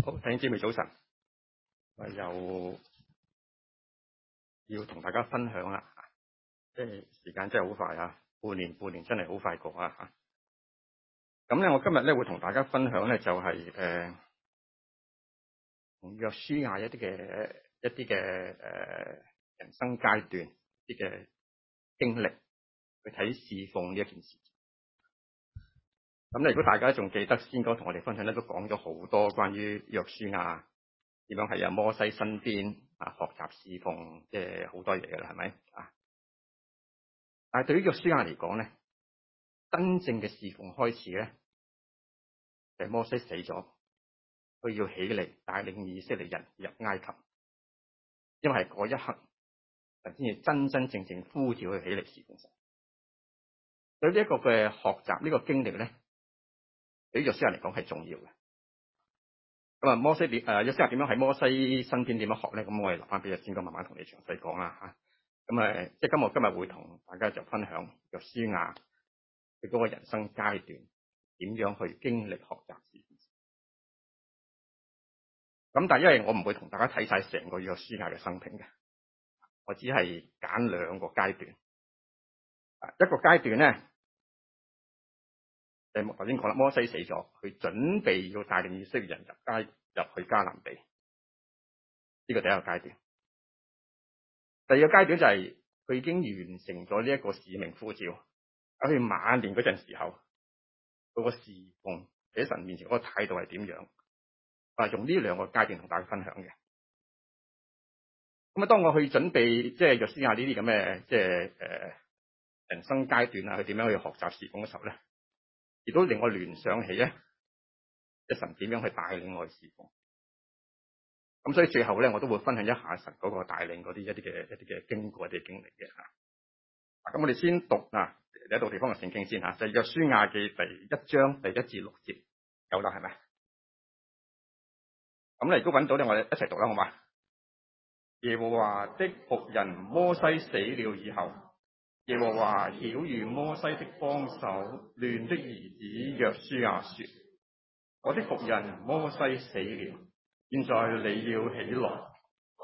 好，弟兄姊妹早晨，又要同大家分享啦，即係時間真係好快啊，半年真係好快過啊吓。咁咧，我今日咧會同大家分享咧就係同約書亞一啲嘅人生階段啲嘅經歷去睇侍奉呢一件事。咁咧，如果大家仲記得先哥同我哋分享咧，都講咗好多關於約書亞點樣喺摩西身邊學習侍奉，即係好多嘢㗎啦，係咪啊？但係對於約書亞嚟講咧，真正嘅侍奉開始咧，就係摩西死咗，佢要起嚟帶領以色列人入埃及，因為係嗰一刻先至真正呼召佢起嚟侍奉神。對呢一個嘅學習呢個經歷咧，對於約書亞嚟講係重要嘅。咁啊，約書亞點樣喺摩西身邊點樣學咧？咁我哋留翻俾阿先哥慢慢同你詳細講啦吓。咁即係今日會同大家就分享約書亞佢嗰個人生階段點樣去經歷學習侍奉。咁但係因為我唔會同大家睇晒成個約書亞嘅生平嘅，我只係揀兩個階段。一個階段咧，頭先講啦，摩西死咗，佢準備要帶領以色列人入去迦南地，呢個第一個階段。第二個階段就係佢已經完成咗呢一個使命呼召，喺佢晚年嗰陣時候，嗰個侍奉喺神面前嗰個態度係點樣？用呢兩個階段同大家分享嘅。咁當我去準備即係約書亞呢啲咁嘅即係人生階段啊，佢點樣去學習侍奉嘅時候咧，亦都令我聯想起咧，即係神點樣去帶領我去侍奉。咁所以最後咧，我都會分享一下神嗰個帶領嗰啲一啲嘅經過、一啲經歷嘅吓。咁我哋先讀第一度地方嘅聖經先吓，就係約書亞記第1章第1至6節，有啦係咪？咁你如果揾到咧，我哋一齊讀啦，好嘛？耶和華的僕人摩西死了以後，耶和華曉諭摩西的幫手嫩的兒子約書亞說：我的僕人摩西死了，現在你要起來。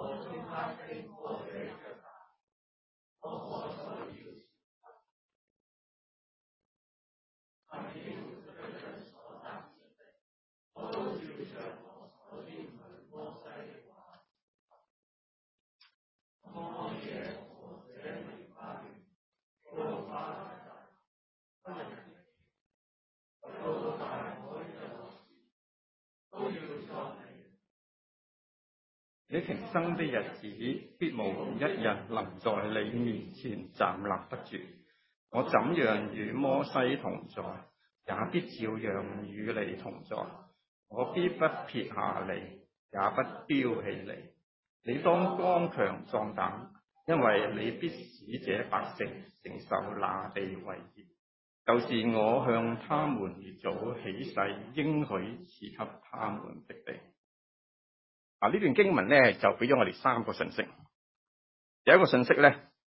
你平生的日子，必無一日能在你面前站立得住。我怎樣與摩西同在，也必照樣與你同在。我必不撇下你，也不丟棄你。你當剛強壯膽，因為你必使這百姓承受那地為業，就是我向他們列祖起誓應許賜給他們的地。呢段經文咧就俾咗我哋3個信息。第一個信息咧，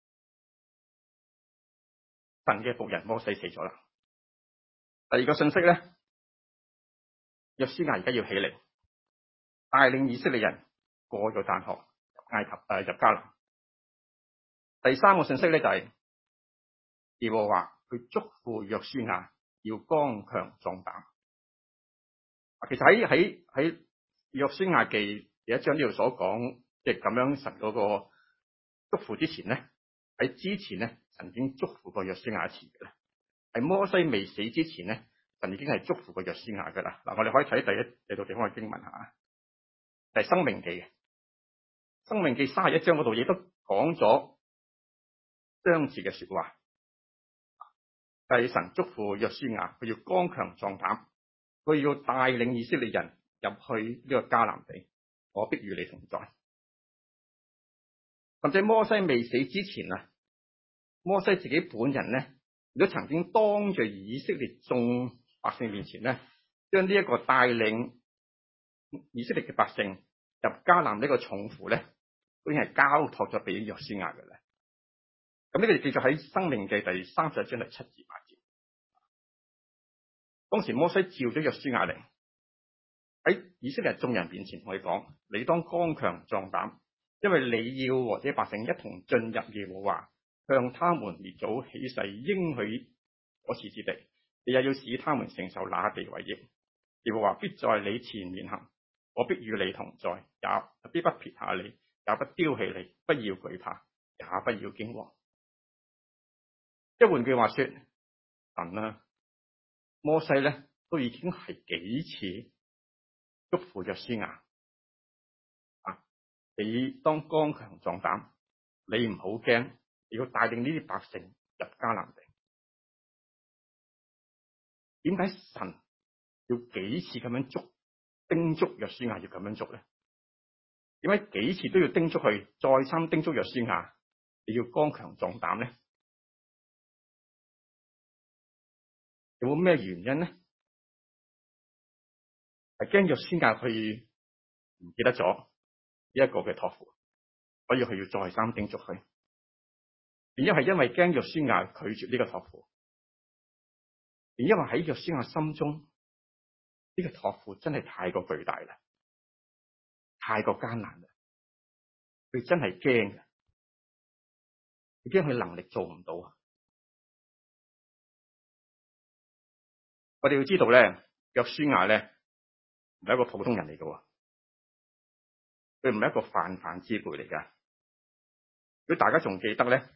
神嘅僕人摩西死咗啦。第二個信息咧，約書亞而家要起嚟，帶領以色列人過咗但河入埃及入迦南。第三個信息咧就係耶和華去囑咐約書亞要剛強壯膽。其實喺約書亞記1章呢度所講，即係咁樣神嗰個囑咐之前咧，喺之前咧，神已經囑咐過約書亞一次嘅啦。喺摩西未死之前咧，神已經係囑咐過約書亞嘅啦。我哋可以睇第度地方嘅經文吓，係申命記嘅。申命記31章嗰度亦都講咗相似嘅說話，係神囑咐約書亞，佢要剛強壯膽，佢要帶領以色列人入去呢個迦南地，我必與你同在。甚至摩西未死之前摩西自己本人咧，亦都曾經當着以色列眾百姓面前咧，將呢一個帶領以色列嘅百姓入迦南呢個重負咧，都已經係交託咗俾約書亞嘅啦。咁呢個就記載喺申命記第31章第7至8節。當時摩西召咗約書亞嚟， 喺以色列眾人面前同佢講：你當剛強壯膽，因為你要和這百姓一同進入耶和華向他們列祖起誓應許所賜之地，你也要使他們承受那地為業。耶和華必在你前面行，我必與你同在，也必不撇下你，也不丟棄你。不要懼怕，也不要驚惶。即係換句話說，神啊，摩西咧都已經係幾次囑咐約書亞啊，你當剛強壯膽，你唔好驚，你要帶領呢啲百姓入迦南地。點解神要幾次咁樣叮囑約書亞要咁樣做咧？點解幾次都要叮囑佢，再三叮囑約書亞你要剛強壯膽咧？有冇咩原因咧？係驚約書亞佢唔記得咗呢一個嘅託付，所以佢要再三叮囑佢。然之後係因為驚約書亞拒絕呢個託付，然因為喺約書亞心中呢個託付真係太過巨大啦，太過艱難啦，佢真係驚嘅，佢驚佢能力做唔到啊！我哋要知道咧，約書亞咧唔係一個普通人嚟嘅，佢唔係一個泛泛之輩嚟噶。如果大家仲記得咧，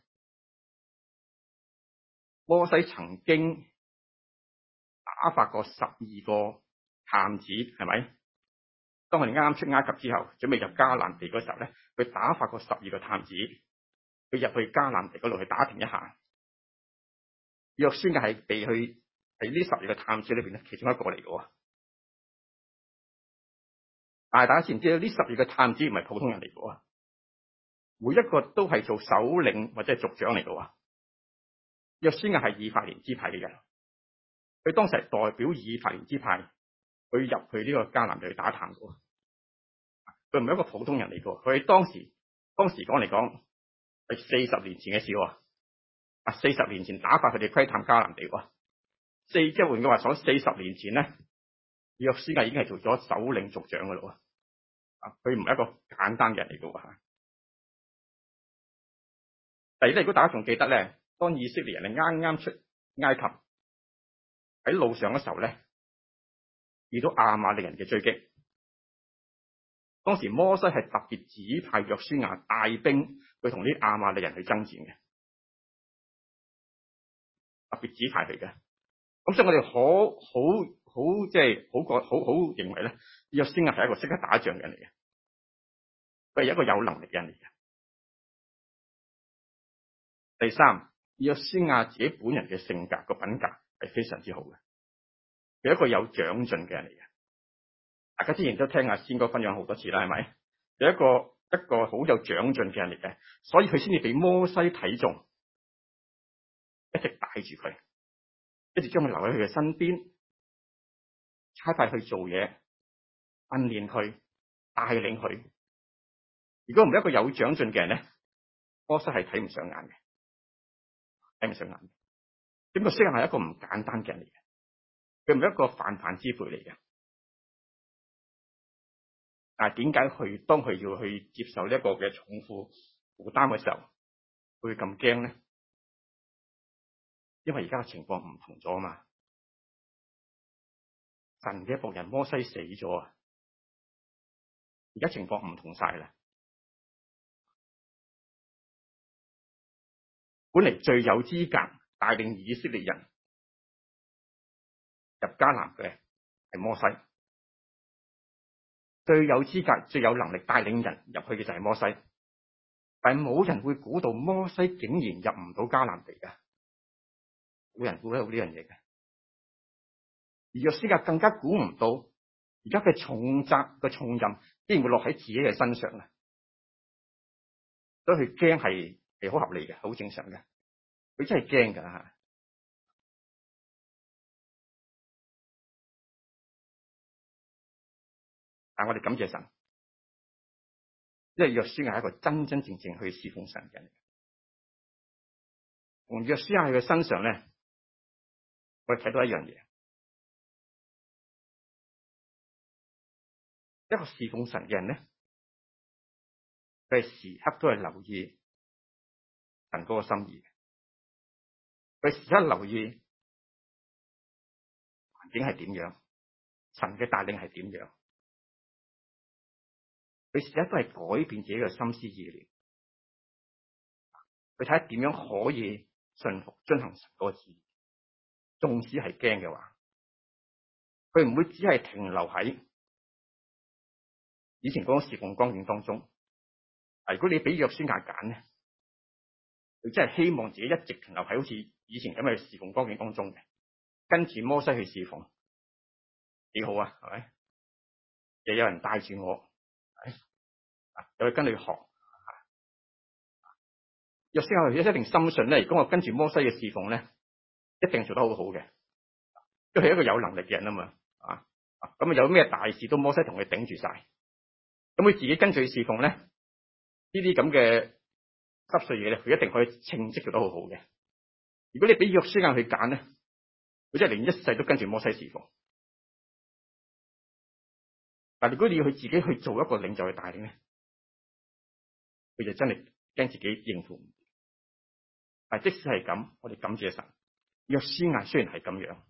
摩西曾經打發過12個探子，係咪？當佢哋啱出埃及之後，準備入迦南地嗰時候咧，佢打發過12個探子，佢入去迦南地嗰度去打聽一下。約書亞係被去喺呢12個探子裏邊咧其中一個嚟嘅。但係大家知唔知道呢12個探子唔係普通人嚟嘅？每一個都係做首領或者係族長嚟嘅。約書亞係以法蓮支派嘅人，佢當時係代表以法蓮支派去入去呢個迦南地去打探嘅。佢唔係一個普通人嚟嘅，佢當時講嚟講係40年前嘅事。40年前打發佢哋窺探迦南地。即係換句話講，40年前咧，約書亞已經係做咗首領族長嘅咯。佢唔係一個簡單嘅人嚟嘅。第二咧，如果大家仲記得咧，當以色列人啱啱出埃及喺路上嘅時候咧，遇到亞瑪力人嘅追擊。當時摩西係特別指派約書亞帶兵去同啲亞瑪力人去爭戰嘅，特別指派佢嘅。咁所以我哋即係好認為咧，約書亞係一個識得打仗嘅人嚟嘅，佢係一個有能力嘅人嚟嘅。第三，約書亞自己本人嘅性格個品格係非常之好嘅，佢係一個有長進嘅人嚟嘅。大家之前都聽阿仙哥分享好多次啦，係咪？佢係一個好有長進嘅人嚟嘅，所以佢先至俾摩西睇中，一直帶住佢，一直將佢留喺佢嘅身邊，差派去做嘢，訓練佢，帶領佢。如果唔係一個有長進嘅人咧，摩西係睇唔上眼嘅，睇唔上眼。點解約書亞係一個唔簡單嘅人嚟嘅？佢唔係一個泛泛之輩嚟嘅。但係點解佢當佢要去接受呢一個嘅重負擔嘅時候，佢會咁驚咧？因為而家嘅情況唔同咗啊嘛，神嘅僕人摩西死咗啊，而家情況唔同晒啦。本嚟最有資格帶領以色列人入迦南嘅係摩西，最有資格、最有能力帶領人入去嘅就係摩西，但係冇人會估到摩西竟然入唔到迦南地嘅，冇人估得到呢樣嘢嘅。而約書亞更加估唔到，而家嘅重責嘅重任竟然會落喺自己嘅身上啊！所以佢驚係好合理嘅，好正常嘅。佢真係驚噶吓。但我哋感謝神，因為約書亞係一個真真正正去侍奉神嘅人。從約書亞佢嘅身上咧，我哋睇到一樣嘢。 一個侍奉神嘅人咧，佢係時刻都係留意神嗰個心意嘅，佢時刻留意環境係點樣，神嘅帶領係點樣，佢時刻都係改變自己嘅心思意念，佢睇下點樣可以順服遵行神嗰個旨意，縱使係驚嘅話，佢唔會只係停留喺以前嗰種侍奉光景當中。如果你俾約書亞揀咧，佢真係希望自己一直停留喺好似以前咁嘅侍奉光景當中嘅，跟住摩西去侍奉，幾好啊，係咪？又有人帶住我，又去跟你學。約書亞一定深信咧，如果我跟住摩西嘅侍奉咧，一定做得好好嘅，都係一個有能力嘅人啊嘛。咁有咩大事都摩西同佢頂住晒，咁佢自己跟住去侍奉咧，呢啲咁嘅濕碎嘢咧，佢一定可以稱職做得好好嘅。如果你俾約書亞去揀咧，佢真係連一世都跟住摩西侍奉。但如果你要佢自己去做一個領袖去帶領咧，佢就真係驚自己應付唔到。但即使係咁，我哋感謝神，約書亞雖然係咁樣，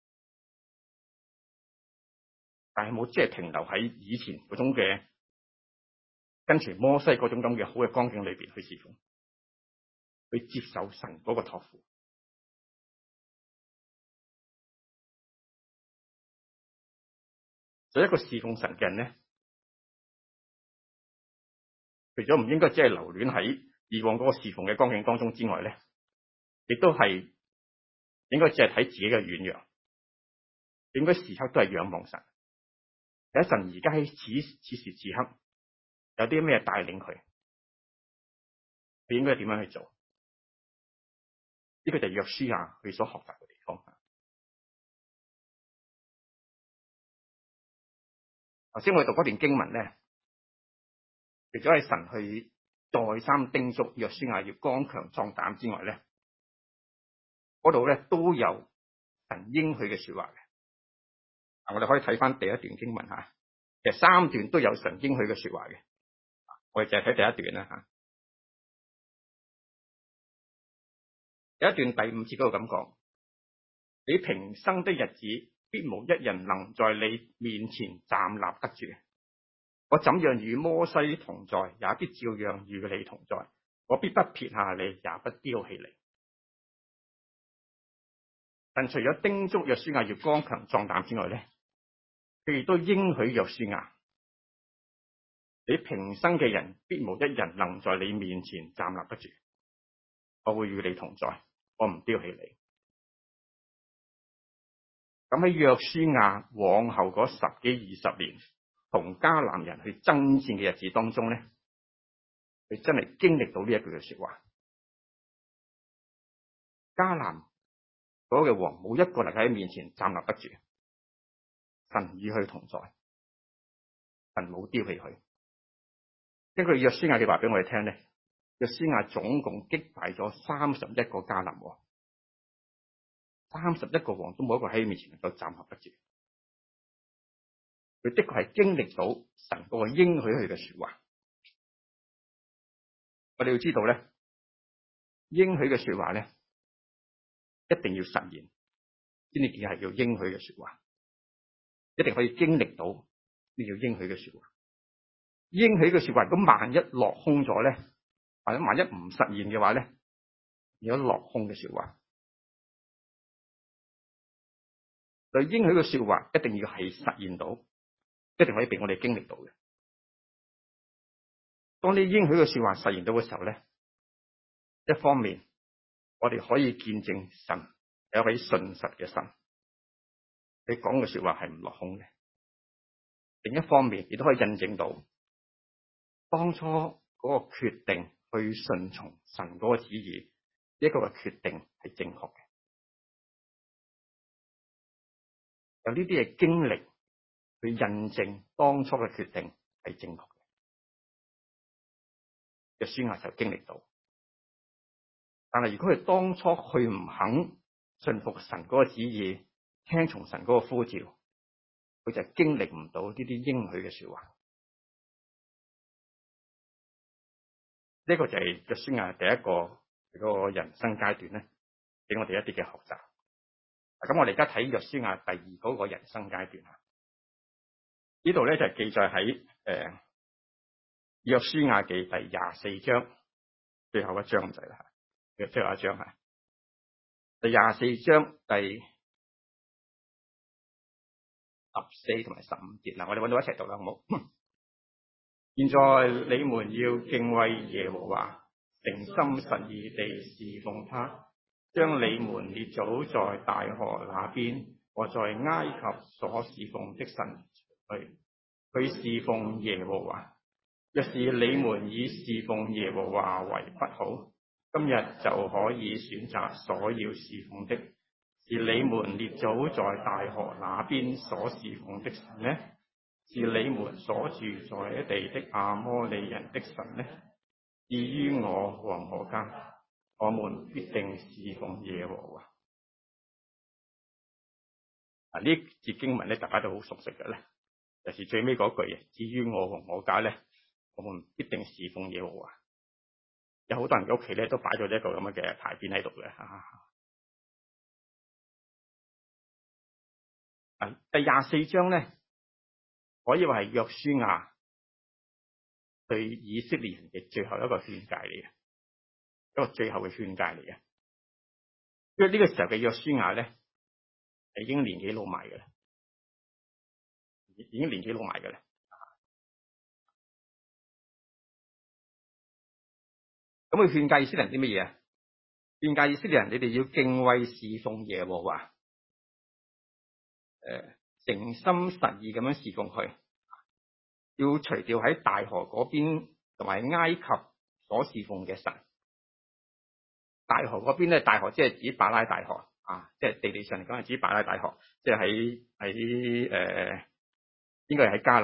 但係冇即係停留喺以前嗰種嘅跟隨摩西嗰種咁嘅好嘅光景裏邊去侍奉，去接受神嗰個託付。所以一個侍奉神嘅人咧，除咗唔應該只係留戀喺以往嗰個侍奉嘅光景當中之外咧，亦都係應該只係睇自己嘅軟弱，應該時刻都係仰望神。有神而家喺此時此刻有啲咩帶領佢，佢應該點樣去做？呢個就係約書亞佢所學習嘅地方。頭先我哋讀嗰段經文咧，除咗係神去再三叮囑約書亞要剛強壯膽之外咧，嗰度咧都有神應許嘅說話嘅。我哋可以睇翻第一段經文吓，其實三段都有神應許嘅說話嘅。我哋淨係睇第一段啦吓。第一段第5節嗰度咁講：你平生的日子，必無一人能在你面前站立得住。我怎樣與摩西同在，也必照樣與你同在。我必不撇下你，也不丟棄你。但除咗叮囑約書亞要剛強壯膽之外咧，佢亦都應許約書亞：你平生嘅人，必無一人能在你面前站立得住。我會與你同在，我唔丟棄你。咁喺約書亞往後嗰10幾20年同迦南人去爭戰嘅日子當中咧，佢真係經歷到呢一句嘅說話。迦南嗰個嘅王冇一個能喺面前站立得住，神與佢同在，神冇丟棄佢。根據約書亞嘅話俾我哋聽咧，約書亞總共擊敗咗31個迦南王，31個王都冇一個喺面前能夠站立得住。佢的確係經歷到神嗰個應許佢嘅說話。我哋要知道咧，應許嘅說話咧，一定要實現先至係叫應許嘅說話，一定可以經歷到呢叫應許嘅說話。應許嘅說話，如果萬一落空咗咧，或者萬一唔實現嘅話咧，有落空嘅說話。對應許嘅說話，一定要係實現到，一定可以俾我哋經歷到嘅。當呢應許嘅說話實現到嘅時候咧，一方面我哋可以見證神係一位信實嘅神，你講嘅說話係唔落空嘅。另一方面亦都可以印證到當初嗰個決定去順從神嗰個旨意，一個嘅決定係正確嘅。有呢啲嘅經歷去印證當初嘅決定係正確嘅。約書亞就經歷到，但係如果佢當初佢唔肯順服神嗰個旨意，聽從神嗰個呼召， 佢就經歷唔到呢啲應許嘅說話。呢個就係約書亞第一個嗰個人生階段咧，俾我哋一啲嘅學習。咁我哋而家睇約書亞第二嗰個人生階段啊，呢度咧就係記載喺約書亞記第24章最後一章咁滯啦，最後一章係第24章第14同埋15節嗱，我哋揾到一齊讀啦，好唔好？現在你們要敬畏耶和華，誠心實意地侍奉他，將你們列祖在大河那邊和在埃及所侍奉的神去侍奉耶和華。若是你們以侍奉耶和華為不好，今日就可以選擇所要侍奉的，是你們列祖在大河那邊所侍奉的神呢？是你們所住在一地的亞摩利人的神呢？至於我和我家，我們必定侍奉耶和華。呢節經文咧，大家都好熟悉嘅咧，就是最尾嗰句嘅。至於我和我家咧，我們必定侍奉耶和華。有好多人嘅屋企咧，都擺咗一個咁樣嘅牌匾喺度嘅。第24章咧，可以話係約書亞對以色列人嘅最後一個勸誡嚟嘅，一個最後嘅勸誡嚟嘅。因為呢個時候嘅約書亞咧，已經年紀老邁嘅啦，已經年紀老邁嘅啦。咁佢勸誡以色列人啲乜嘢啊？勸誡以色列人，你哋要敬畏侍奉耶和華，誠心實意咁樣侍奉佢，要除掉喺大河嗰邊同埋埃及所侍奉嘅神。大河嗰邊咧，大河即係指巴拉大河啊，即係地理上嚟講係指巴拉大河，即係喺應該係喺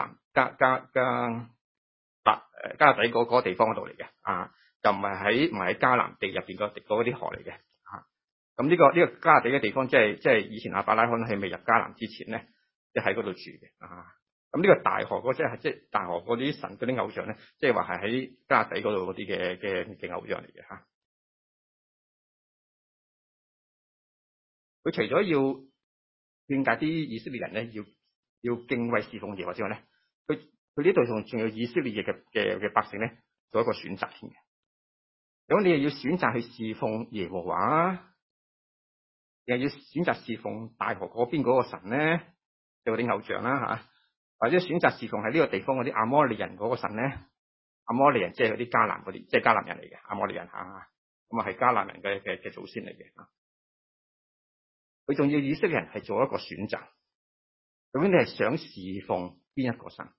加勒底嗰個地方嗰度嚟嘅啊，就唔係喺迦南地入邊嗰啲河嚟嘅啊。咁呢個加勒底嘅地方，即係以前亞伯拉罕喺未入迦南之前咧，即係喺嗰度住嘅啊。咁呢個大河嗰即係大河嗰啲神嗰啲偶像咧，即係話係喺加勒底嗰度嗰啲嘅偶像嚟嘅吓。佢除咗要勸誡啲以色列人咧，要敬畏侍奉耶和華之外咧，佢呢度仲有以色列嘅百姓咧，做一個選擇添嘅。咁你又要選擇去侍奉耶和華，又要選擇侍奉大河嗰邊嗰個神咧，有啲偶像啦吓，或者選擇侍奉喺呢個地方嗰啲亞摩利人嗰個神咧。亞摩利人即係嗰啲迦南嗰啲，即係迦南人嚟嘅亞摩利人吓，咁啊係迦南人嘅祖先嚟嘅。佢仲要以色列人係做一個選擇，究竟你係想侍奉邊一個神？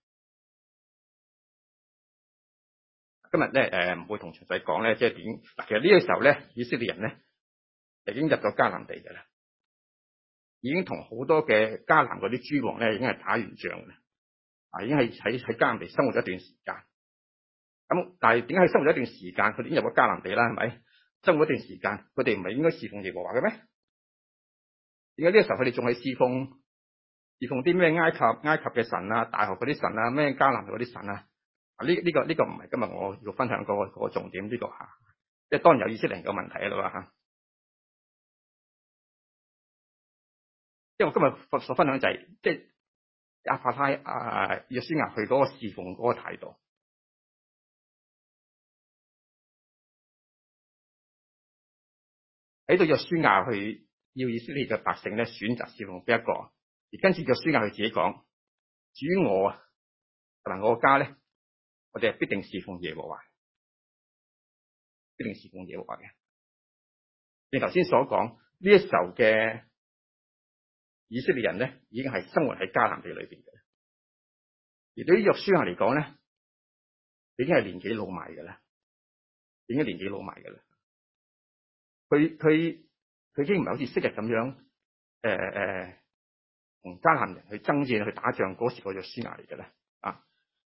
今日咧唔會同詳細講咧，即係點嗱？其實呢個時候咧，以色列人咧已經入咗迦南地嘅啦，已經同好多嘅迦南嗰啲諸王咧已經係打完仗嘅啦，已經係喺迦南地生活咗一段時間。咁但係點解生活咗一段時間，佢哋已經入咗迦南地啦？係咪生活一段時間，佢哋唔係應該侍奉耶和華嘅咩？點解呢個時候佢哋仲係侍奉啲咩埃及嘅神啊、大河嗰啲神啊、咩迦南嗰啲神啊？呢個唔係今日我要分享嗰個重點，呢個吓，即係當然有以色列人嘅問題喺度啦吓。因為我今日所分享就係即係亞伯拉約書亞佢嗰個侍奉嗰個態度。喺度約書亞去要以色列嘅百姓咧選擇侍奉邊一個，而跟住約書亞佢自己講：至於我啊，同埋我個家咧，我哋係必定侍奉耶和華，必定侍奉耶和華嘅。你頭先所講呢一時候嘅以色列人咧，已經係生活喺迦南地裏邊嘅，而對於約書亞嚟講咧，已經係年紀老邁嘅啦，已經年紀老邁嘅啦。佢已經唔係好似昔日咁樣同迦南人去爭戰去打仗嗰時個約書亞嚟嘅啦啊！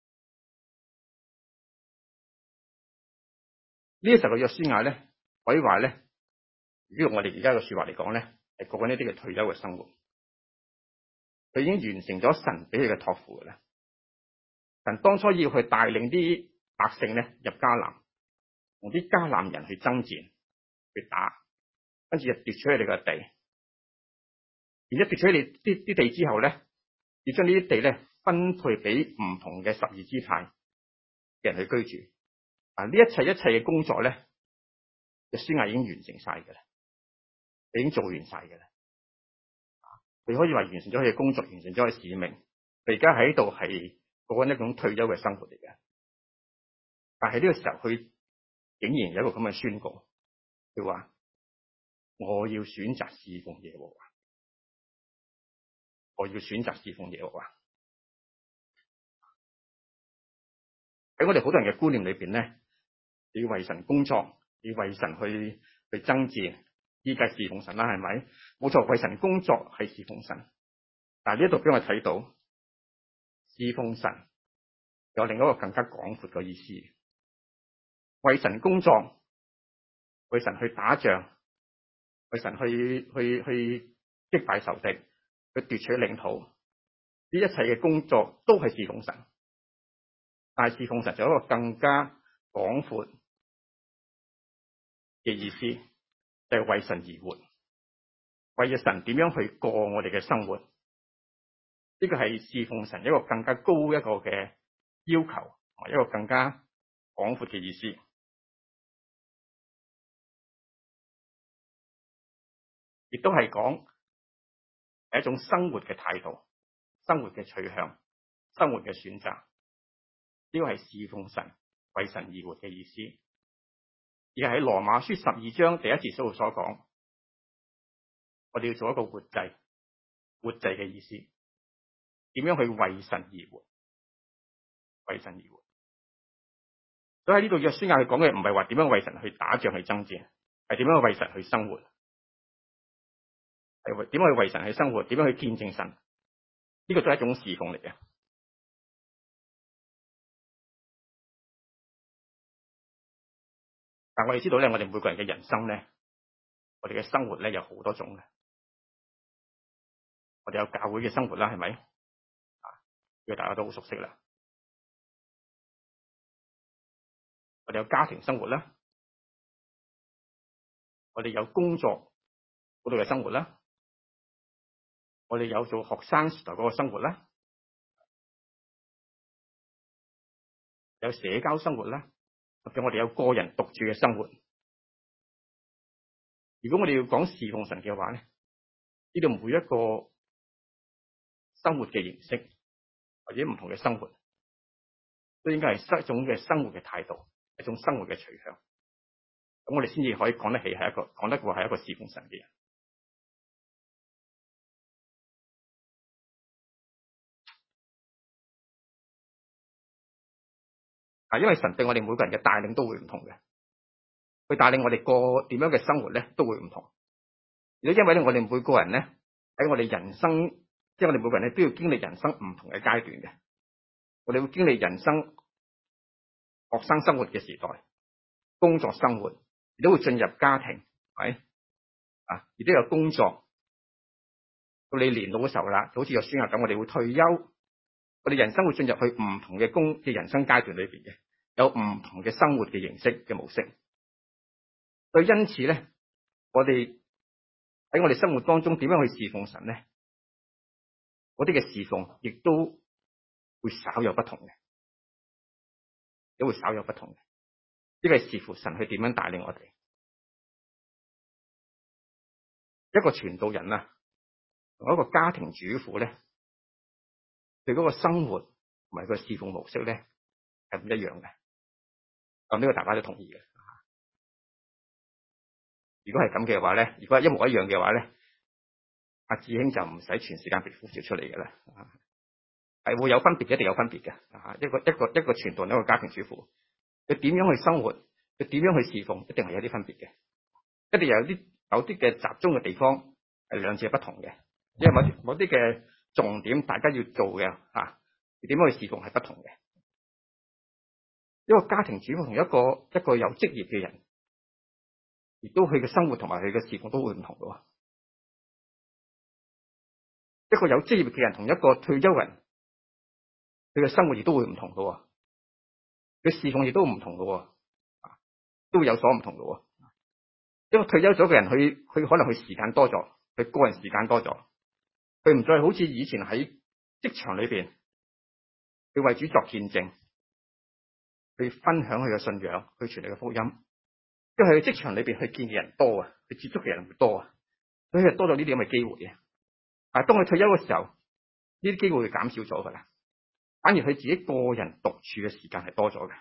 呢一時候嘅約書亞咧，可以話咧，如果用我哋而家嘅說話嚟講咧，係過緊一啲嘅退休嘅生活。 佢已經完成咗神俾佢嘅託付嘅啦。神當初要去帶領啲百姓咧入迦南，同啲迦南人去爭戰、去打，跟住就奪取佢哋嘅地，然之後奪取你啲地之後咧，要將呢啲地咧分配俾唔同嘅12支派嘅人去居住。呢一切嘅工作咧，約書亞已經完成晒嘅啦，已經做完晒嘅啦。佢可以話完成咗佢嘅工作，完成咗佢嘅使命。佢而家喺度係過緊一種退休嘅生活嚟嘅。但係呢個時候，佢竟然有一個咁嘅宣告，佢話我要選擇侍奉耶和華，我要選擇侍奉耶和華。喺我哋好多人嘅觀念裏邊咧，你要為神工作，你要為神去爭戰，依家侍奉神啦，係咪？冇錯，為神工作係侍奉神。但係呢一度俾我睇到，侍奉神有另一個更加廣闊嘅意思。為神工作，為神去打仗，為神去擊敗仇敵，去奪取領土，呢一切嘅工作都係侍奉神。但係侍奉神就有一個更加廣闊嘅意思，就係為神而活，為咗神點樣去過我哋嘅生活。呢個係侍奉神一個更加高一個嘅要求，一個更加廣闊嘅意思。亦都係講係一種生活嘅態度、生活嘅取向、生活嘅選擇。呢個係侍奉神、為神而活嘅意思。而喺羅馬書12章第1節所講，我哋要做一個活祭，活祭嘅意思，點樣去為神而活？為神而活。所以喺呢度約書亞佢講嘅唔係話點樣為神去打仗去爭戰，係點樣為神去生活。係點樣去為神去生活？點樣去見證神？呢個都係一種侍奉嚟嘅。但我哋知道咧，我哋每個人嘅人生咧，我哋嘅生活咧有好多種嘅。我哋有教會嘅生活啦，係咪？呢個大家都好熟悉啦。我哋有家庭生活啦，我哋有工作嗰度嘅生活啦，我哋有做學生時代嗰個生活啦，有社交生活啦，或者我哋有個人獨處嘅生活。如果我哋要講侍奉神嘅話咧，呢度每一個生活嘅形式或者唔同嘅生活，都應該係一種嘅生活嘅態度，一種生活嘅取向。咁我哋先至可以講得過係一個侍奉神嘅人。因為神對我哋每個人嘅帶領都會唔同嘅，佢帶領我哋過點樣嘅生活咧，都會唔同。如果因為咧，我哋每個人咧喺我哋人生，即係我哋每個人咧都要經歷人生唔同嘅階段嘅。我哋會經歷人生學生生活嘅時代、工作生活，亦都會進入家庭，係亦都有工作。到你年老嘅時候啦，好似約書亞咁，我哋會退休。我哋人生會進入去唔同嘅人生階段裏邊嘅，有唔同嘅生活嘅形式嘅模式。所以因此咧，我哋喺我哋生活當中點樣去侍奉神咧？嗰啲嘅侍奉亦都會稍有不同嘅，都會稍有不同嘅。呢個係視乎神去點樣帶領我哋。一個傳道人啊，同一個家庭主婦咧，佢嗰個生活同埋個侍奉模式咧係唔一樣嘅。咁呢個大家都同意嘅。如果係咁嘅話咧，如果係一模一樣嘅話咧，阿志兄就唔使全時間被呼召出嚟嘅啦。係會有分別，一定有分別嘅。一個傳道人，一個家庭主婦，佢點樣去生活，佢點樣去侍奉，一定係有啲分別嘅。一定有啲嘅集中嘅地方係兩者不同嘅，因為某啲嘅重點大家要做嘅點樣去侍奉係不同嘅。一個家庭主婦同一個有職業嘅人，亦都佢嘅生活同埋佢嘅侍奉都會唔同嘅。 一個有職業嘅人同一個退休人，佢嘅生活亦都會唔同嘅，佢侍奉亦都唔同嘅，都會有所唔同嘅。一個退休咗嘅人，佢可能佢時間多咗，佢個人時間多咗，佢唔再好似以前喺職場裏邊，佢為主作見證，去分享佢嘅信仰，去傳佢嘅福音。因為喺職場裏邊，佢見嘅人多啊，佢接觸嘅人會多啊，所以多咗呢啲咁嘅機會嘅。但係當佢退休嘅時候，呢啲機會會減少咗噶啦，反而佢自己個人獨處嘅時間係多咗嘅。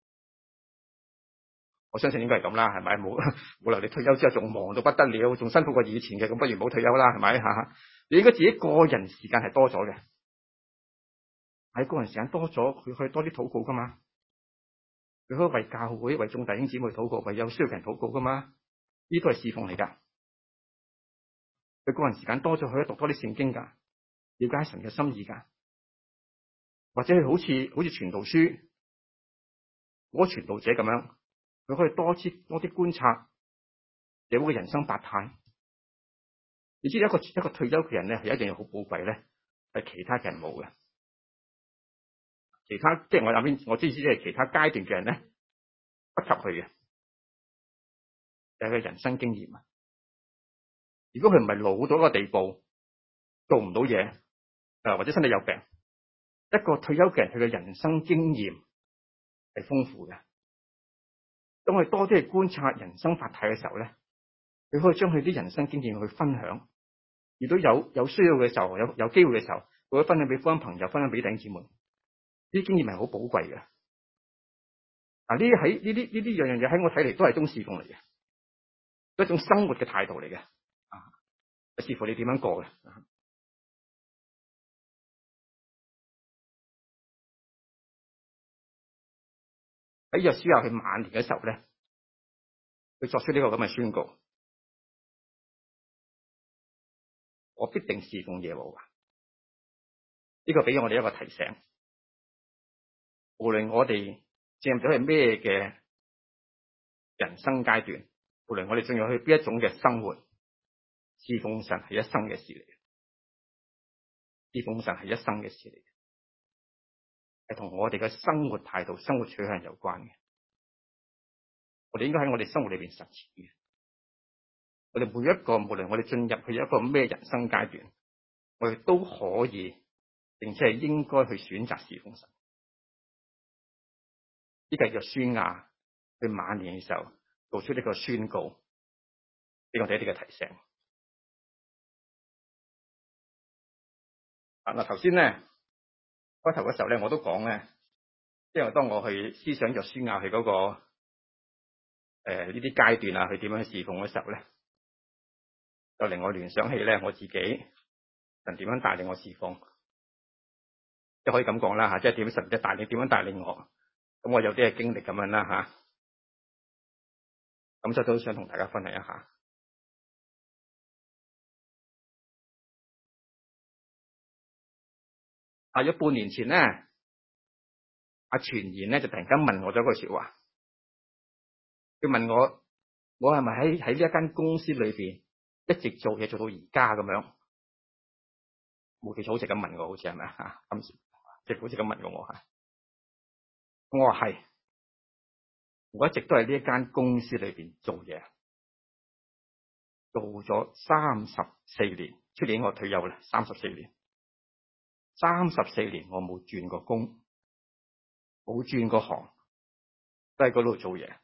我相信應該係咁啦，係咪？冇理由你退休之後仲忙到不得了，仲辛苦過以前嘅，咁不如唔好退休啦，係咪？你應該自己個人時間係多咗嘅，喺個人時間多咗，佢可以多啲禱告噶嘛，佢可以為教會、為眾弟兄姊妹禱告，為有需要嘅人禱告噶嘛，呢都係侍奉嚟噶。佢個人時間多咗，佢可以讀多啲聖經噶，了解神嘅心意噶，或者係好似傳道書嗰個傳道者咁樣。佢可以多啲觀察社會嘅人生百態。你知一個退休嘅人咧，係一樣嘢好寶貴咧，係其他嘅人冇嘅。其他即係我知即係其他階段嘅人咧，不及佢嘅，就係佢人生經驗啊。如果佢唔係老到一個地步，做唔到嘢，或者身體有病，一個退休嘅人，佢嘅人生經驗係豐富嘅。當佢多啲去觀察人生百態嘅時候咧，佢可以將佢啲人生經驗去分享，而都有需要嘅時候，有機會嘅時候，佢可以分享俾福音朋友，分享俾弟兄姊妹。呢啲經驗係好寶貴嘅。呢啲樣嘢喺我睇嚟都係一種侍奉嚟嘅，一種生活嘅態度嚟嘅。視乎你點樣過嘅。喺約書亞佢晚年嘅時候咧，佢作出呢個咁嘅宣告：我必定侍奉耶和華。呢個俾咗我哋一個提醒，無論我哋進入咗係咩嘅人生階段，無論我哋進入去邊一種嘅生活，侍奉神係一生嘅事嚟嘅。侍奉神係一生嘅事嚟嘅，係同我哋嘅生活態度、生活取向有關嘅。我哋應該喺我哋生活裏邊實踐嘅。我哋每一個，無論我哋進入去一個咩人生階段，我哋都可以，並且係應該去選擇侍奉神。呢個係約書亞佢晚年嘅時候做出呢個宣告，俾我哋一啲嘅提醒。嗱，頭先咧開頭嘅時候咧，我都講咧，因為當我去思想約書亞佢嗰個呢啲階段啊，佢點樣侍奉嘅時候咧，就令我聯想起咧我自己神點樣帶領我侍奉，即係可以咁講啦吓，即係點樣神嘅帶領，點樣帶領我，咁我有啲嘅經歷咁樣啦吓，咁就都想同大家分享一下。大約半年前咧，阿全賢咧就突然間問我咗句說話，佢問我係咪喺呢一間公司裏邊一直做嘢做到而家咁樣？冇記錯，好似咁問我，好似係咪啊？咁即係好似咁問過我吓。我話係，我一直都喺呢一間公司裏邊做嘢，做咗34年，出年我退休啦，34年，34年我冇轉過工，冇轉過行，都喺嗰度做嘢。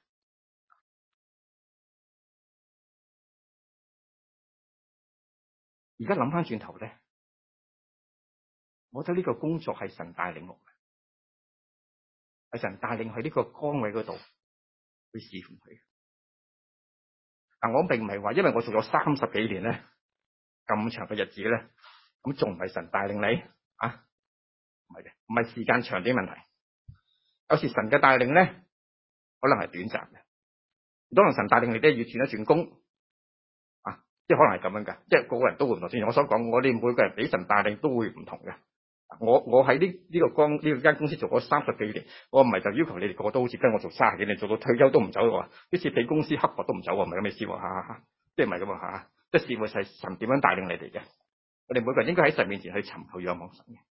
而家諗翻轉頭咧，我覺得呢個工作係神帶領我嘅，係神帶領喺呢個崗位嗰度去侍奉佢。但我並唔係話，因為我做咗30幾年咧，咁長嘅日子咧，咁仲唔係神帶領你啊？唔係嘅，唔係時間長啲問題。有時神嘅帶領咧，可能係短暫嘅。可能神帶領你都要轉一轉工啊，即係可能係咁樣嘅，即係個個人都會唔同。正如我所講，我哋每個人俾神帶領都會唔同嘅。我喺呢個間公司做咗30幾年，我唔係就要求你哋個個都好似跟我做30幾年，做到退休都唔走嘅喎，啲似俾公司刻薄都唔走喎，唔係咁嘅意思喎，即係唔係咁啊吓，即係視乎係神點樣帶領你哋嘅。 我哋每個人應該喺神面前去尋求仰望神嘅。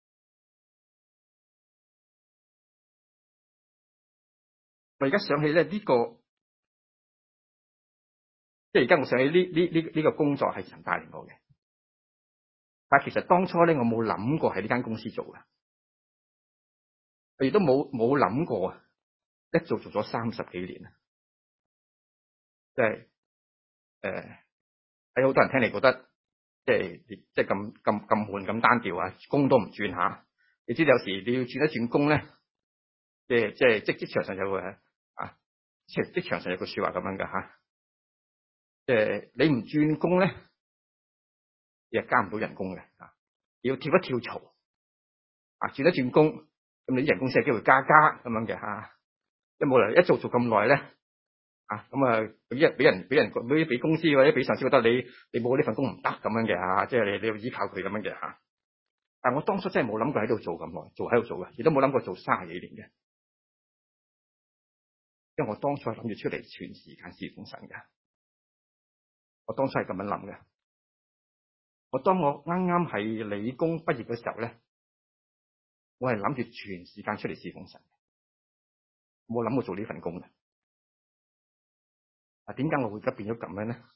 我而家想起咧呢個，即係而家我想起呢個工作係神帶領我嘅。但係其實當初咧，我冇諗過喺呢間公司做嘅，我亦都冇諗過啊！一做咗30幾年啊，即係喺好多人聽嚟覺得，即係咁悶咁單調啊，工都唔轉下。你知有時你要轉一轉工咧，即係職場上有嘅啊，職場上有句說話咁樣嘅吓，即係你唔轉工咧，你係加唔到人工嘅啊，要跳一跳槽啊，轉一轉工，咁你啲人工先有機會加咁樣嘅吓。即係冇理由一做咁耐咧啊，咁啊俾公司或者俾上司覺得你冇呢份工唔得咁樣嘅吓，即係你要依靠佢咁樣嘅吓。但我當初真係冇諗過喺度做咁耐，喺度做嘅，亦都冇諗過做30幾年嘅。因為我當初諗住出嚟全時間侍奉神嘅，我當初係咁樣諗嘅。當我啱啱係理工畢業嘅時候咧，我係諗住全時間出嚟侍奉神，冇諗過做呢份工嘅。啊，點解我會而家變咗咁樣咧？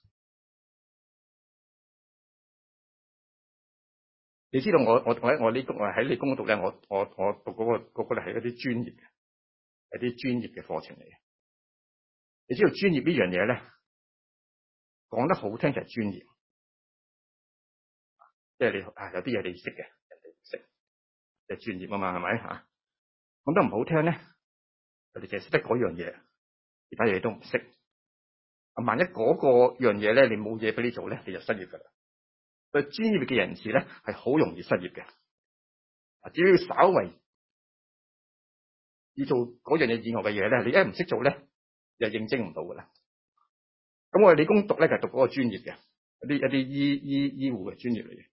你知道我喺理工嗰度咧，我讀嗰個係一啲專業嘅課程嚟嘅。你知道專業呢樣嘢咧，講得好聽就係專業，即係你有啲嘢你識嘅，人哋唔識，就係專業啊嘛，係咪吓？講得唔好聽咧，佢哋淨係識得嗰樣嘢，其他嘢都唔識。啊，萬一嗰個樣嘢咧，你冇嘢俾你做咧，你就失業噶啦。所以專業嘅人士咧，係好容易失業嘅。啊，只要稍為要做嗰樣嘢以外嘅嘢咧，你一唔識做咧，就應徵唔到噶啦。咁我哋理工讀咧就係讀嗰個專業嘅，一啲醫護嘅專業嚟嘅。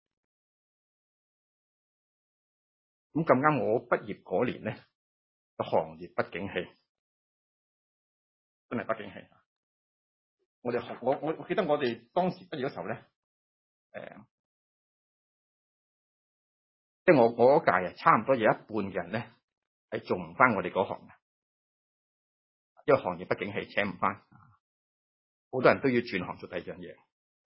咁咁啱我畢業嗰年咧，個行業不景氣，真係不景氣。我記得我哋當時畢業嗰時候咧，即係我嗰屆啊，差唔多有一半嘅人咧係做唔翻我哋嗰行嘅，因為行業不景氣，請唔翻，好多人都要轉行做第二樣嘢。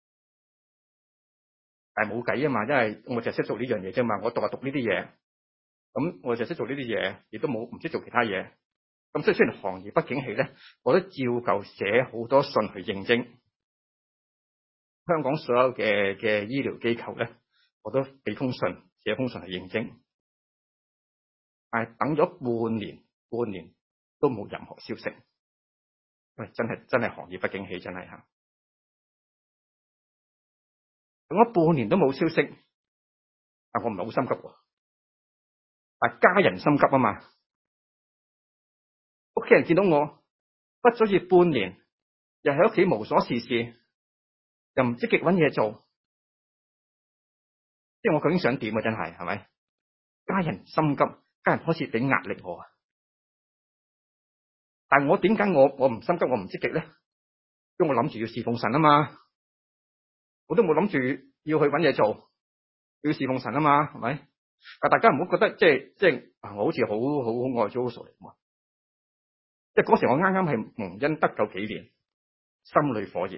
但係冇計啊嘛，因為我就識做呢樣嘢啫嘛，我讀呢啲嘢，咁我就識做呢啲嘢，亦都唔識做其他嘢。咁所以雖然行業不景氣咧，我都照舊寫好多信去應徵。香港所有嘅醫療機構咧，我都俾封信，寫封信去應徵。但係等咗半年都冇任何消息。喂，真係行業不景氣，真係吓。等咗半年都冇消息，但我唔係好心急喎。但家人心急啊嘛，屋企人見到我畢咗業半年，又喺屋企無所事事，又唔積極搵嘢做，即係我究竟想點啊？真係咪？家人心急，家人開始俾壓力我啊。但係我點解我唔心急，我唔積極咧？因為我諗住要侍奉神啊嘛，我都冇諗住要去搵嘢做，要侍奉神啊嘛，係咪？但大家唔好覺得即係我好似好愛主好傻嚟喎。即係嗰時我啱啱係蒙恩得救幾年，心裏火熱，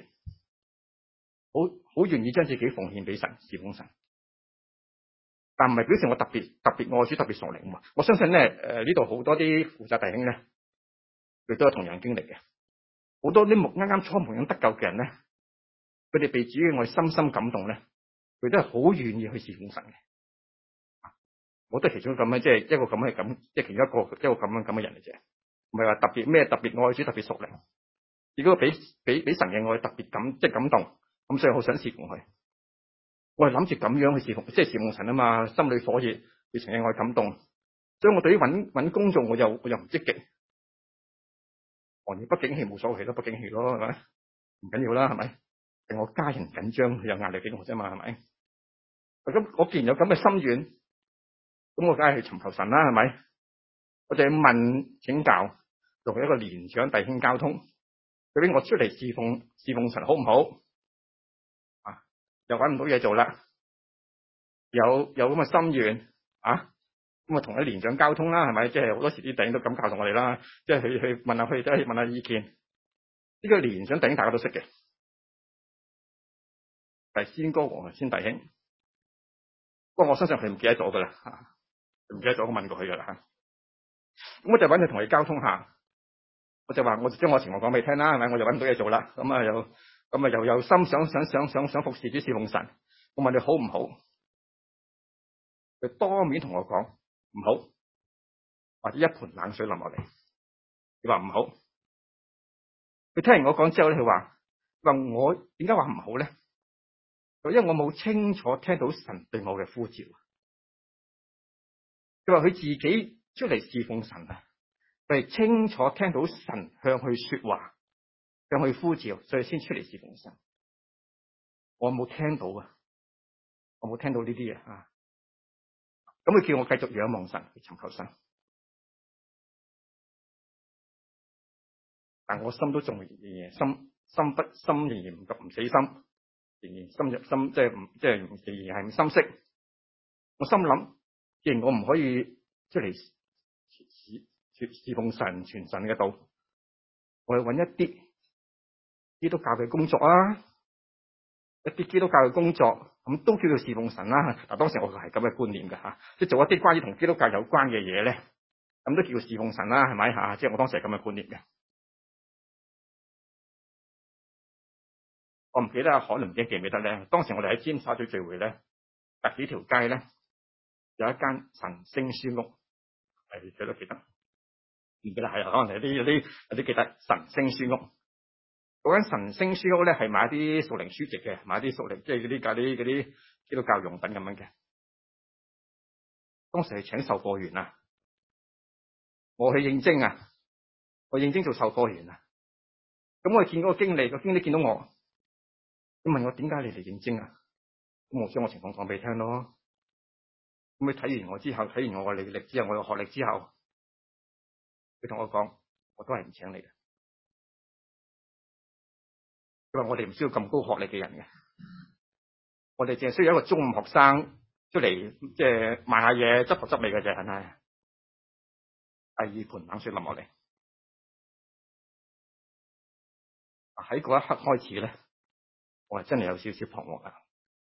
好願意將自己奉獻俾神，侍奉神。但唔係表示我特別愛主，特別傻靈喎。我相信咧，呢度好多啲負責弟兄咧，佢都有同樣經歷嘅。好多啲啱啱初蒙恩得救嘅人咧，佢哋被主嘅愛深深感動咧，佢都係好願意去侍奉神嘅。我都係其中咁樣，即係一個咁嘅咁，即係其中一個咁嘅人嚟啫。唔係話特別愛主，特別屬靈。如果俾神嘅愛特別感動，咁所以好想侍奉佢。我係諗住咁樣去侍奉，即係侍奉神啊嘛，心裏火熱，被神嘅愛感動。所以我對於搵工作，我又唔積極。行業不景氣冇所謂咯，不景氣咯，係咪？唔緊要啦，係咪？係我家人緊張，佢有壓力俾我啫嘛，係咪？咁我既然有咁嘅心願，咁我梗係去尋求神啦，係咪？我就要問請教，同一個年長弟兄交通，究竟我出嚟侍奉神好唔好？啊，又搵唔到嘢做啦， 有咁嘅心願啊，咁啊同啲年長交通啦，係咪？即係好多時啲弟兄都咁教導我哋啦，即係去問下佢哋，問下意見。呢個年長弟兄大家都識嘅，係先哥王先弟兄。不過我相信佢唔記得咗噶啦，唔記得咗我問過佢噶啦。咁我就揾佢同佢交通下，我就話我將我情況講俾你聽啦，係咪？我就揾唔到嘢做啦，咁啊又有心想服侍啲侍奉神。我問你好唔好？佢當面同我講唔好，或者一盆冷水淋落嚟。佢話唔好。佢聽完我講之後咧，佢話我點解話唔好咧？因為我冇清楚聽到神對我嘅呼召。佢話佢自己出嚟侍奉神啊，佢係清楚聽到神向佢說話，向佢呼召，所以先出嚟侍奉神。我冇聽到啊，我冇聽到呢啲嘢啊。咁佢叫我繼續仰望神，去尋求神。但我心都仲仍然心仍然唔死心，仍然心即係仍然係唔心息。我心諗，既然我唔可以出嚟侍奉神傳神嘅道，我去揾一啲基督教嘅工作啊，一啲基督教嘅工作咁都叫做侍奉神啦。嗱，當時我係咁嘅觀念嘅吓，即係做一啲關於同基督教有關嘅嘢咧，咁都叫做侍奉神啦，係咪吓？即係我當時係咁嘅觀念嘅。我唔記得可能唔記唔記得咧。當時我哋喺尖沙咀聚會咧，隔幾條街咧有一間晨星書屋，係記得記得，唔記得係可能有啲記得晨星書屋。嗰間晨星書屋咧係買啲屬靈書籍嘅，買啲屬靈即係嗰啲基督教用品咁樣嘅。當時係請售貨員啊，我去應徵啊，我應徵做售貨員啊。咁我見嗰個經理，個經理見到我。佢問我點解你嚟應徵啊？咁我將我情況講俾你聽咯。咁佢睇完我之後，睇完我嘅履歷之後，我嘅學歷之後，佢同我講，我都係唔請你嘅。佢話我哋唔需要咁高學歷嘅人嘅，我哋淨係需要一個中五學生出嚟，即係賣下嘢，執頭執尾嘅啫，係咪？第二盆冷水淋落嚟。喺嗰一刻開始咧，我係真係有少少彷徨啊！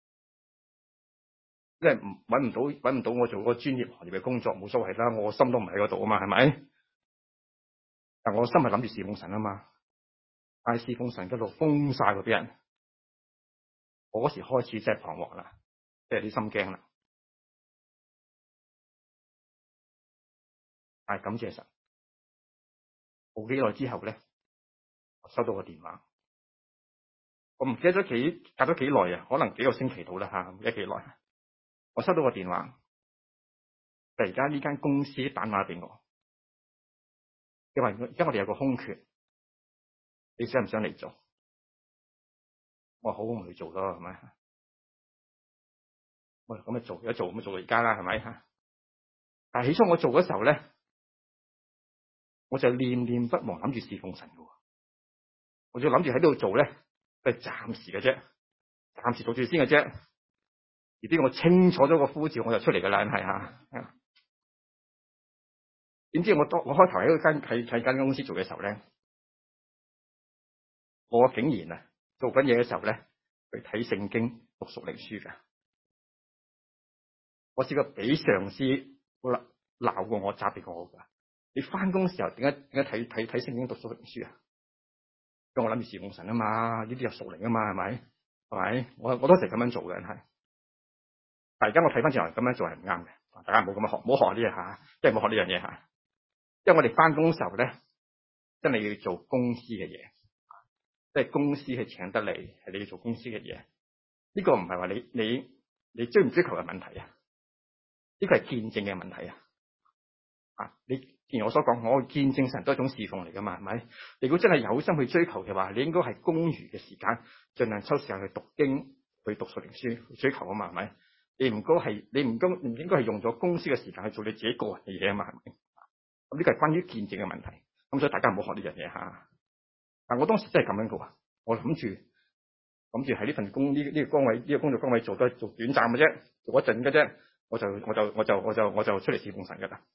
即係搵唔到我做嗰個專業行業嘅工作，冇所謂啦，我心都唔喺嗰度啊嘛，係咪？但我心係諗住侍奉神啊嘛，但係侍奉神一路封晒嗰啲人，我嗰時開始真係彷徨啦，即係啲心驚啦。但係感謝神，冇幾耐之後咧，我收到個電話，我唔記得咗隔咗幾耐啊，可能幾個星期到啦吓，唔記得幾耐。我收到個電話，就而家呢間公司打電話俾我，因為而家我哋有個空缺，你想唔想嚟做？我話好，我去做咯，係咪？我咁咪做，而家做咁咪做到而家啦，係咪吓？但係起初我做嗰時候咧，我就念念不忘諗住侍奉神嘅，我就諗住喺度做咧，係暫時嘅啫，暫時做住先嘅啫。而啲我清楚咗個呼召，我就出嚟噶啦，係吓。點知我開頭喺間公司做嘅時候咧，我竟然啊做緊嘢嘅時候咧，去睇聖經、讀屬靈書嘅。我試過俾上司鬧過我、責備過我噶。你翻工時候點解睇聖經、讀屬靈書啊？因為我諗住侍奉神啊嘛，呢啲有屬靈啊嘛，係咪？係咪？我當時咁樣做嘅係。但而家我睇翻轉頭咁樣做係唔啱嘅，大家唔好咁樣學，唔好學呢嘢吓，即係唔好學呢樣嘢吓。因為我哋翻工時候咧，真係要做公司嘅嘢，即係公司係請得你，係你要做公司嘅嘢。呢個唔係話你追唔追求嘅問題啊，呢個係見證嘅問題啊。你正如我所講，我見證神都係一種侍奉嚟噶嘛，係咪？你如果真係有心去追求嘅話，你應該係公餘嘅時間，盡量抽時間去讀經、去讀屬靈書、去追求啊嘛，係咪？你唔應該係用咗公司嘅時間去做你自己個人嘅嘢啊嘛，係咪？咁呢個係關於見證嘅問題，咁所以大家唔好學呢樣嘢吓。但我當時真係咁樣嘅，我諗住諗住喺呢份工呢個崗位呢個工作崗位做短暫嘅啫，做一陣嘅啫，我就出嚟侍奉神噶啦。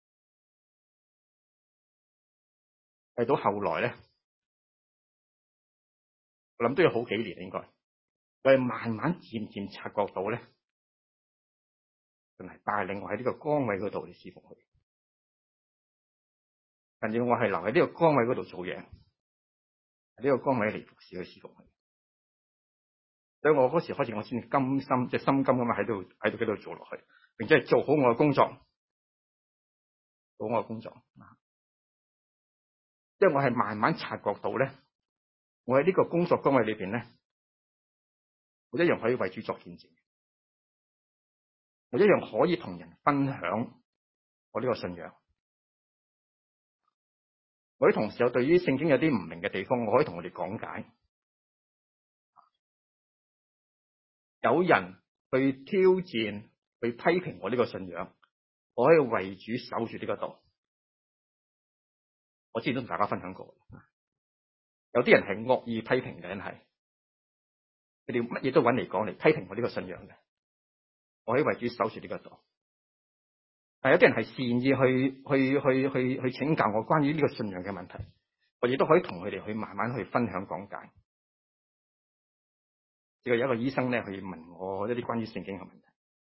嚟到後來咧，我諗都要好幾年應該，我係慢慢漸漸察覺到咧，真係帶領我喺呢個崗位嗰度嚟侍奉佢，甚至我係留喺呢個崗位嗰度做嘢，喺呢個崗位嚟服侍去侍奉佢。所以我嗰時開始，我先甘心，即係心甘咁啊喺度做落去，並且係做好我嘅工作，做好我嘅工作。因為我係慢慢察覺到咧，我喺呢個工作崗位裏邊咧，我一樣可以為主作見證，我一樣可以同人分享我呢個信仰。我啲同事有對於聖經有啲唔明嘅地方，我可以同佢哋講解。有人去挑戰、去批評我呢個信仰，我可以為主守住呢個道。我之前都同大家分享過，有啲人係惡意批評嘅，真係佢哋乜嘢都揾嚟講嚟批評我呢個信仰嘅，我可以為主守住呢個道。但有啲人係善意去請教我關於呢個信仰嘅問題，我亦都可以同佢哋去慢慢去分享講解。有一個醫生咧去問我一啲關於聖經嘅問題，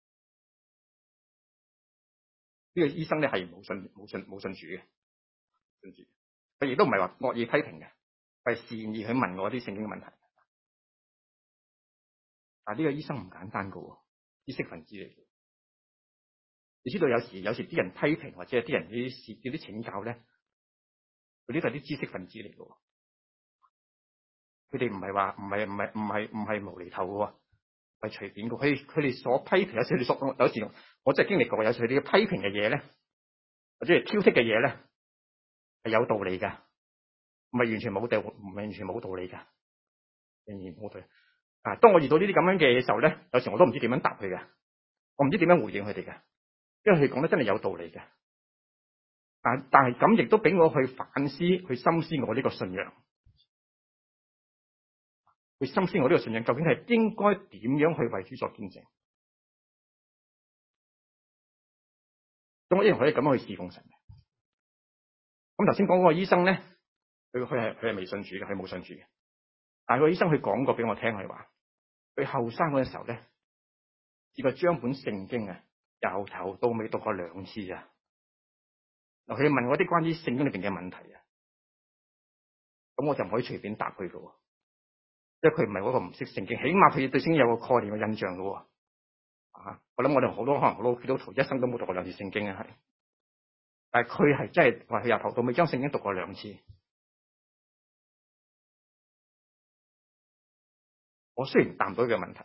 呢個醫生咧係冇信主嘅，佢亦都唔係話惡意批評嘅，係善意去問我啲聖經嘅問題。但呢個醫生唔簡單噶，知識分子嚟嘅。你知道有時啲人批評或者係啲人啲請教咧，佢呢都係啲知識分子嚟嘅。佢哋唔係無厘頭嘅，係隨便嘅。佢哋所批評有時我真係經歷過，有時佢哋嘅批評嘅嘢咧，或者係挑剔嘅嘢咧，係有道理噶，唔係完全冇道理噶，仍然冇道理。當我遇到呢啲咁樣嘅時候咧，有時我都唔知點樣答佢嘅，我唔知點樣回應佢哋嘅，因為佢講得真係有道理嘅。但係咁亦都俾我去反思、去深思我呢個信仰。去深思我呢個信仰究竟係應該點樣去為主作見證？咁我一樣可以咁樣去侍奉神嘅。咁頭先講嗰個醫生咧，佢係未信主嘅，佢冇信主嘅。但係個醫生佢講過俾我聽，係話佢後生嗰陣時候咧，試過將本聖經啊由頭到尾讀過2次啊。嗱，佢問我啲關於聖經裏邊嘅問題啊，咁我就唔可以隨便答佢嘅。因為佢唔係嗰個唔識聖經，起碼佢對聖經有個概念嘅印象嘅。我諗我哋可能好多基督徒一生都冇讀過2次聖經啊，係。但係佢係真係話佢由頭到尾將聖經讀過2次。我雖然答唔到佢嘅問題，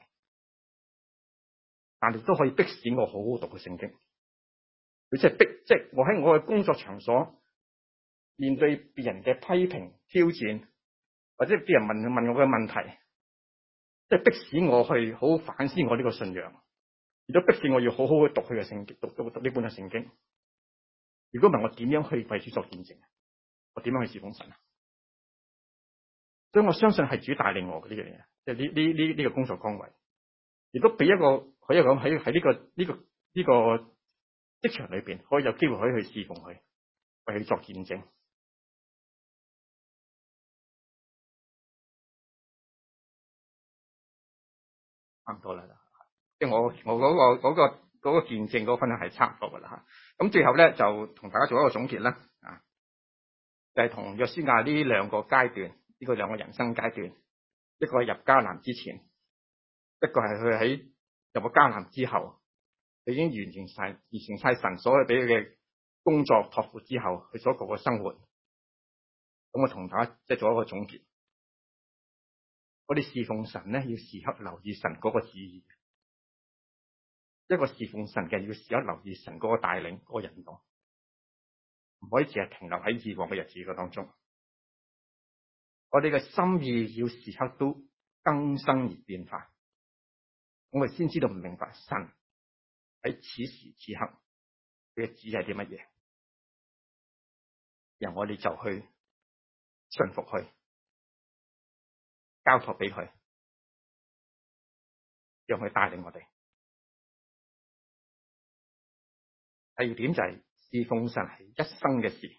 但係都可以迫使我好好讀嘅聖經。佢即係我喺我嘅工作場所面對別人嘅批評、挑戰，或者別人問我嘅問題，即係迫使我去好好反思我呢個信仰，亦都迫使我要好好去讀佢嘅聖經，讀呢本嘅聖經。如果問我點樣去為主作見證，我點樣去侍奉神啊？所以我相信係主帶領我嘅呢樣嘢，即係呢個工作崗位，亦都俾一個可以講喺呢個職場裏邊，可以有機會可以去侍奉佢，為佢作見證。差唔多啦，即係我嗰個見證嗰個分享係差唔多噶啦吓。咁最後咧就同大家做一個總結啦，就係同約書亞呢2個階段，呢個2個人生階段，一個係入迦南之前，一個係佢喺入咗迦南之後，佢已經完成晒神所有俾佢嘅工作託付之後，佢所過嘅生活。咁我同大家即係做一個總結。我哋侍奉神咧，要時刻留意神嗰個旨意。一個侍奉神嘅人要時刻留意神嗰個帶領、嗰個引導，唔可以淨係停留喺以往嘅日子嘅當中。我哋嘅心意要時刻都更新而變化，我哋先知道唔明白神喺此時此刻佢嘅旨意係啲乜嘢，然後我哋就去順服佢，交託俾佢， 讓佢帶領我哋。第二點就係侍奉神係一生嘅事，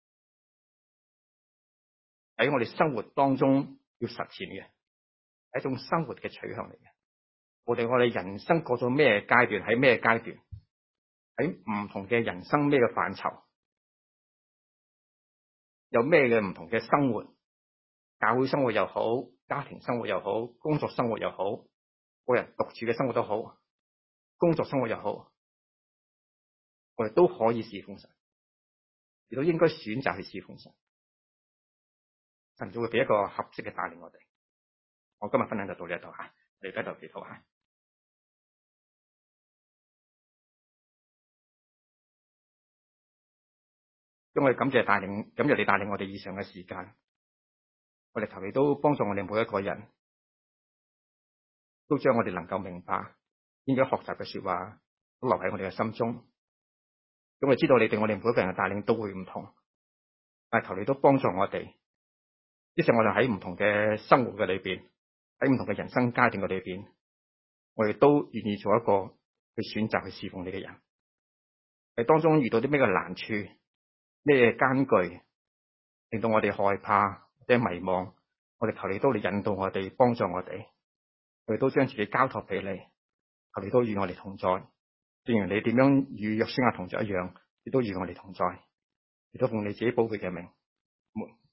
喺我哋生活當中要實踐嘅，係一種生活嘅取向嚟嘅。我哋人生過咗咩階段，喺咩階段，喺唔同嘅人生咩嘅範疇，有咩嘅唔同嘅生活，教會生活又好，家庭生活又好，工作生活又好，個人獨處嘅生活都好，工作生活又好，我哋都可以侍奉神，亦都應該選擇去侍奉神。神就會俾一個合適嘅帶領我哋。我今日分享就到呢一度吓，你低頭祈禱下。因為感謝帶領，感謝你帶領我哋以上嘅時間，我哋求你都幫助我哋每一個人，都將我哋能夠明白應該學習嘅說話都留喺我哋嘅心中。咁我知道你對我哋每一個人嘅帶領都會唔同，但係求你都幫助我哋，即使我哋喺唔同嘅生活嘅裏邊，喺唔同嘅人生階段嘅裏邊，我哋都願意做一個去選擇去侍奉你嘅人。喺當中遇到啲咩嘅難處，咩艱巨，令到我哋害怕或者迷惘，我哋求你都嚟引導我哋，幫助我哋，我哋都將自己交託俾你，求你都與我哋同在，正如你點樣與約書亞同在一樣，亦都與我哋同在，亦都奉你自己寶貴嘅名。